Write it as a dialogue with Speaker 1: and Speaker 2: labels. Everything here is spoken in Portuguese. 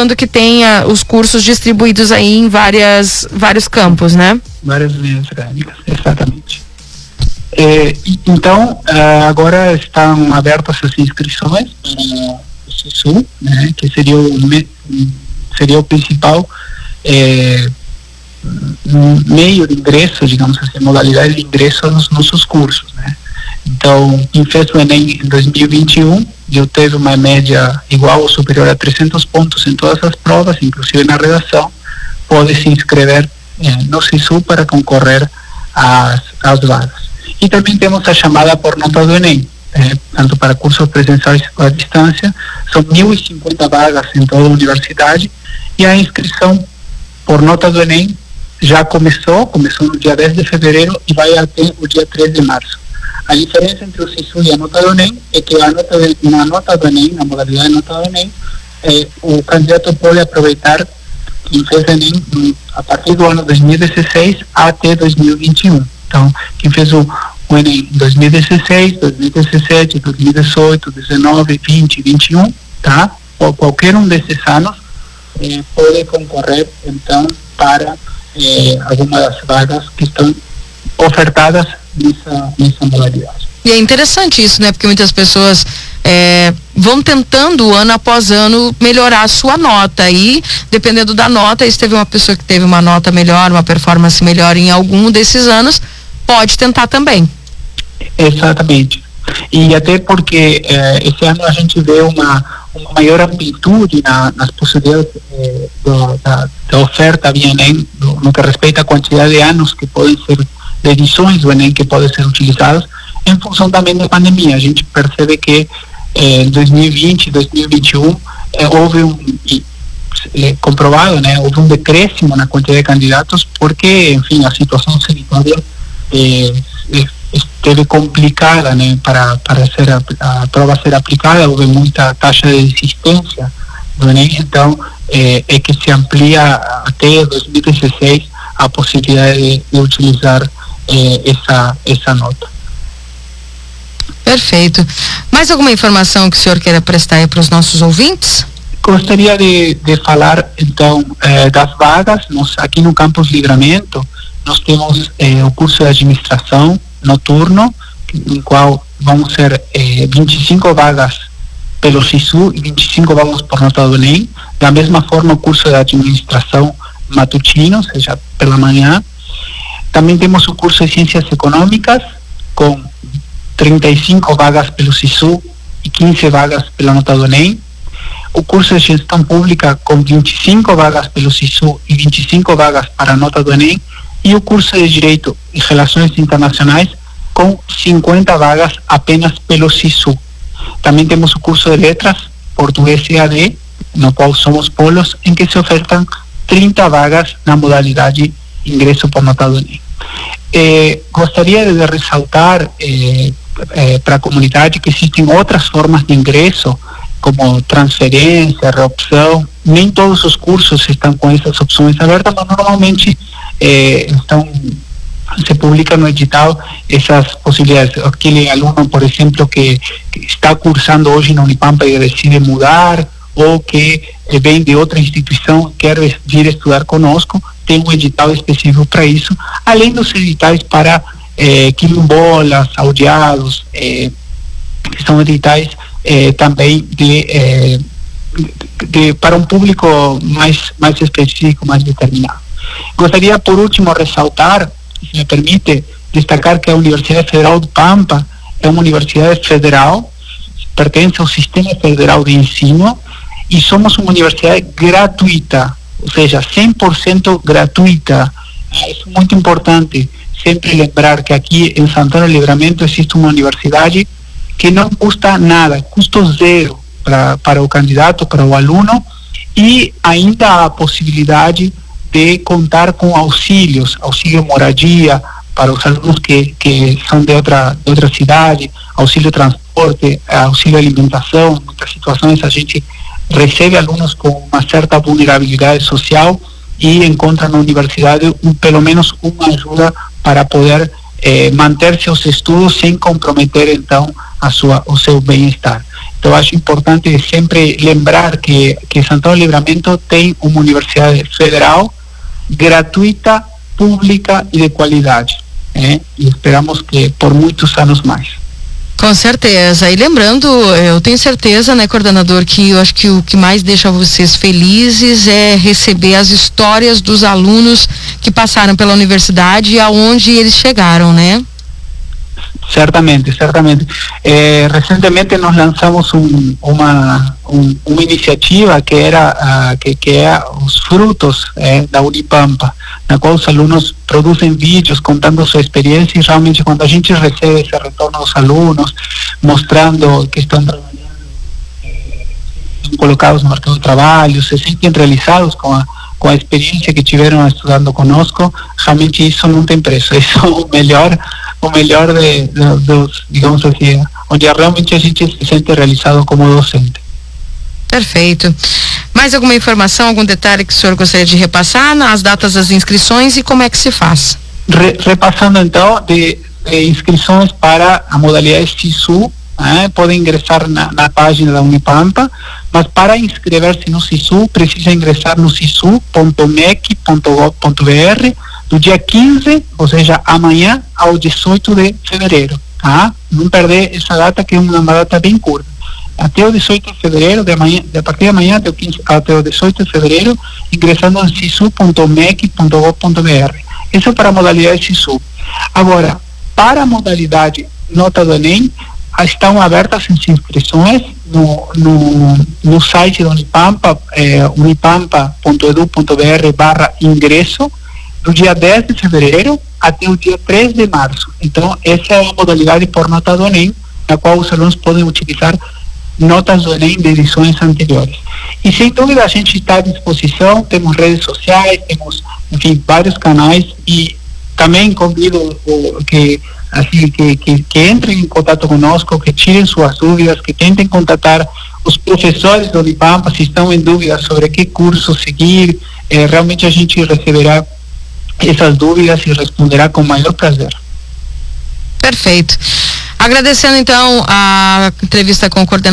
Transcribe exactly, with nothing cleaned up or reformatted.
Speaker 1: considerando que tenha os cursos distribuídos aí em várias, vários campos, né?
Speaker 2: Várias linhas acadêmicas, exatamente. É, então, agora estão abertas as inscrições para o SISU, né, que seria o, seria o principal é, meio de ingresso, digamos assim, modalidade de ingresso nos nossos cursos, né. Então, quem fez o Enem em dois mil e vinte e um, eu teve uma média igual ou superior a trezentos pontos em todas as provas, inclusive na redação, pode se inscrever é, no SISU para concorrer às, às vagas. E também temos a chamada por nota do Enem, eh, tanto para cursos presenciais ou à distância, são mil e cinquenta vagas em toda a universidade, e a inscrição por nota do Enem já começou, começou no dia dez de fevereiro e vai até o dia três de março. A diferença entre o SISU e a nota do Enem é que a nota de, na nota do Enem, na modalidade de nota do Enem, eh, o candidato pode aproveitar quem fez Enem a partir do ano dois mil e dezesseis até dois mil e vinte e um. Então, quem fez o, o Enem em dois mil e dezesseis, dois mil e dezessete, dois mil e dezoito, dezenove, vinte, vinte e um, tá? Ou qualquer um desses anos eh, pode concorrer, então, para eh, alguma das vagas que estão ofertadas nessa, nessa modalidade.
Speaker 1: E é interessante isso, né? Porque muitas pessoas é, vão tentando ano após ano melhorar a sua nota, e dependendo da nota, se teve uma pessoa que teve uma nota melhor, uma performance melhor em algum desses anos, pode tentar também.
Speaker 2: Exatamente. E até porque eh, esse ano a gente vê uma, uma maior amplitude na, nas possibilidades eh, do, da, da oferta via Enem, do, no que respeita à quantidade de anos que podem ser, de edições do Enem que podem ser utilizadas, em função também da pandemia. A gente percebe que em eh, dois mil e vinte, dois mil e vinte e um eh, houve um, e, eh, comprovado, né, houve um decréscimo na quantidade de candidatos, porque, enfim, a situação sanitária eh, esteve complicada, né, para, para ser a, a prova ser aplicada, houve muita taxa de desistência do Enem, então eh, é que se amplia até dois mil e dezesseis a possibilidade de, de utilizar eh, essa, essa nota.
Speaker 1: Perfeito. Mais alguma informação que o senhor queira prestar aí para os nossos ouvintes?
Speaker 2: Gostaria de, de falar, então, eh, das vagas. Nós, aqui no Campus Livramento, nós temos eh, o curso de administração noturno, no qual vão ser eh, vinte e cinco vagas pelo SISU e vinte e cinco vagas por nota do Enem. Da mesma forma, o curso de administração matutino, ou seja, pela manhã. Também temos o curso de ciências econômicas, com trinta e cinco vagas pelo SISU e quinze vagas pela nota do Enem. O curso de gestão pública, com vinte e cinco vagas pelo SISU e vinte e cinco vagas para a nota do Enem. E o curso de direito e relações internacionais, com cinquenta vagas apenas pelo SISU. Também temos o curso de letras, português e A D, no qual somos polos, em que se ofertam trinta vagas na modalidade ingresso por nota do Enem. Eh, gostaria de ressaltar eh, eh, para a comunidade que existem outras formas de ingresso, como transferência, reopção. Nem todos os cursos estão com essas opções abertas, mas normalmente eh, estão, se publica no edital essas possibilidades. Aquele aluno, por exemplo, que, que está cursando hoje na Unipampa e decide mudar, ou que eh, vem de outra instituição, quer vir estudar conosco, tem um edital específico para isso, além dos editais para eh, quilombolas, aldeados, eh, que são editais eh, também de, eh, de, de, para um público mais, mais específico, mais determinado. Gostaria, por último, ressaltar, se me permite, destacar que a Universidade Federal do Pampa é uma universidade federal, pertence ao Sistema Federal de Ensino, e somos uma universidade gratuita, ou seja, cem por cento gratuita. Isso é muito importante, sempre lembrar que aqui em Santana do Livramento existe uma universidade que não custa nada, custo zero para, para o candidato, para o aluno, e ainda há a possibilidade de contar com auxílios, auxílio moradia para os alunos que, que são de outra, de outra cidade, auxílio transporte, auxílio alimentação. Em muitas situações a gente recebe alunos com uma certa vulnerabilidade social e encontra na universidade um, pelo menos uma ajuda para poder eh, manter seus estudos sem comprometer então a sua, o seu bem-estar. Então, eu acho importante sempre lembrar que, que Santana do Livramento tem uma universidade federal, gratuita, pública e de qualidade. É, e esperamos que por muitos anos mais.
Speaker 1: Com certeza. E lembrando, eu tenho certeza, né, coordenador, que eu acho que o que mais deixa vocês felizes é receber as histórias dos alunos que passaram pela universidade e aonde eles chegaram, né?
Speaker 2: Certamente, certamente. Eh, recentemente nós lançamos um, uma, um, uma iniciativa que era uh, que, que é os frutos eh, da Unipampa, na qual os alunos produzem vídeos contando sua experiência, e realmente quando a gente recebe esse retorno dos alunos, mostrando que estão trabalhando, eh, colocados no mercado de trabalho, se sentem realizados com a com a experiência que tiveram estudando conosco, realmente isso não tem preço. Isso é o melhor, o melhor de, de, dos, digamos assim, onde realmente a gente se sente realizado como docente.
Speaker 1: Perfeito. Mais alguma informação, algum detalhe que o senhor gostaria de repassar, as datas das inscrições e como é que se faz?
Speaker 2: Re, repassando então, de, de inscrições para a modalidade SISU, eh, podem ingressar na, na página da Unipampa, mas para inscrever-se no SISU, precisa ingressar no sisu ponto mec ponto gov ponto br do dia quinze, ou seja, amanhã, ao dezoito de fevereiro. Tá? Não perder essa data, que é uma data bem curta. Até o dezoito de fevereiro, de, amanhã, de a partir de amanhã até o, quinze, até o dezoito de fevereiro, ingressando no sisu ponto mec ponto gov ponto br. Isso é para a modalidade SISU. Agora, para a modalidade Nota do Enem, estão abertas as inscrições no, no, no site da Unipampa, é, unipampa ponto edu ponto br barra ingresso, do dia dez de fevereiro até o dia três de março. Então, essa é a modalidade por Nota do Enem, na qual os alunos podem utilizar notas do Enem de edições anteriores. E, sem dúvida, a gente está à disposição, temos redes sociais, temos, enfim, vários canais, e também convido o, que assim que, que, que entrem em contato conosco, que tirem suas dúvidas, que tentem contatar os professores do Unipampa se estão em dúvida sobre que curso seguir. Eh, realmente a gente receberá essas dúvidas e responderá com o maior prazer.
Speaker 1: Perfeito. Agradecendo então a entrevista com o coordenador